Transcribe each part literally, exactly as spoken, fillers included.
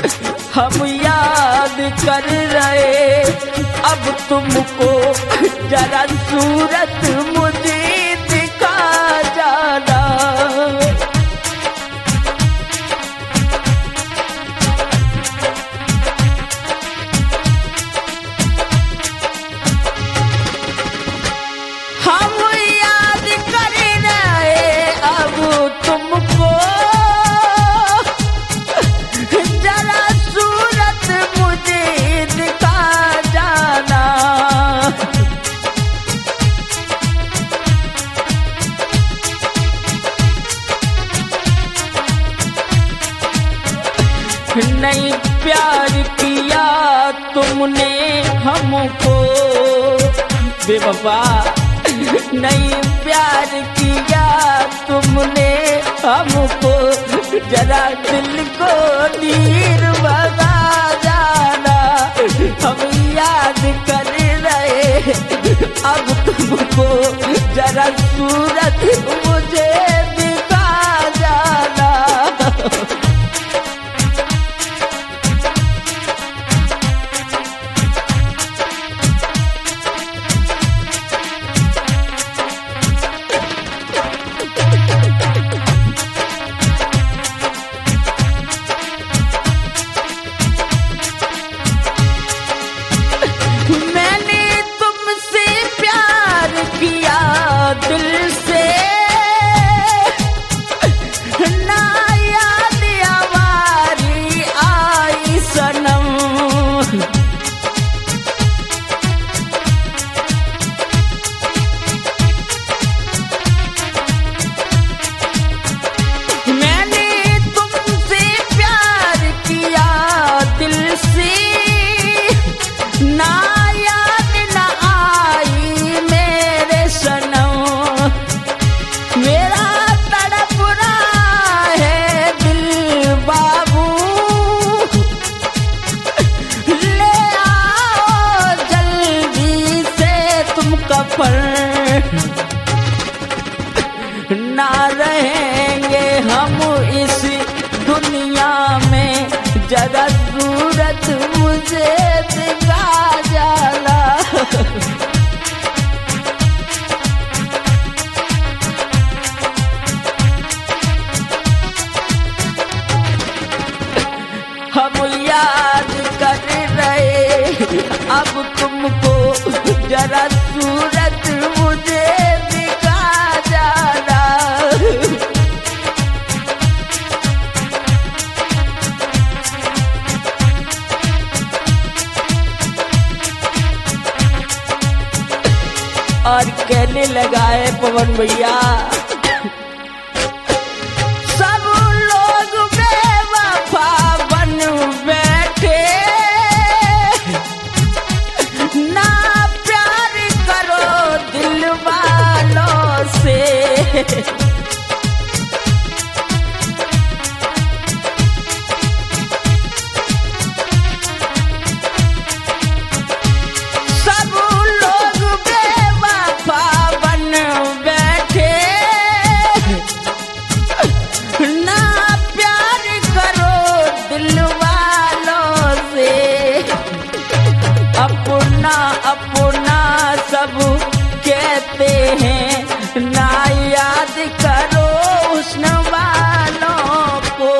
हम याद कर रहे अब तुमको, जरा सूरत मुझे दिखा जाना। हम याद कर रहे अब तुमको, जरा सूरत मुझे दिखा जाना। नहीं प्यार किया तुमने हमको बेवफा, नहीं प्यार किया तुमने हमको, जरा दिल को नीर भगा जाना। हम याद कर रहे अब तुमको, जरा सूरत मुझे दिखा जाना। दिल से ना याद आवारी आई सनम, मैंने तुमसे प्यार किया दिल से, ना याद ना आई मेरे सनम। मेरा तड़प रहा है दिल बाबू, ले आओ जल्दी से तुम कफन, ना रहेंगे हम इस दुनिया में, जरा सूरत मुझे दिखा जाना। हम याद कर रहे अब तुमको, जरा सूरत मुझे दिखा जाना। और कहने लगा है पवन भैया, सब लोग बेवफा बन बैठे, ना प्यार करो दिल वालों से। सब लोग बेवफा बन बैठे, ना प्यार करो दिल वालों से। अपना अपना सब कहते हैं, ना याद करो हुस्न वालों को।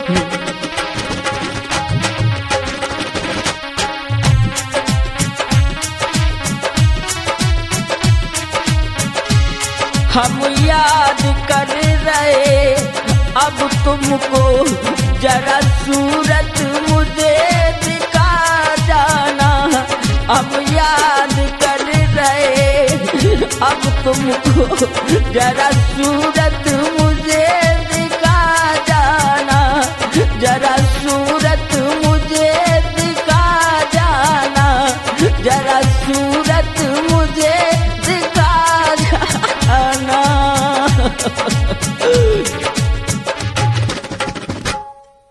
हम याद कर रहे अब तुमको, जरा सूरत मुझे दिखा जाना। हम याद कर रहे अब तुमको, जरा सूरत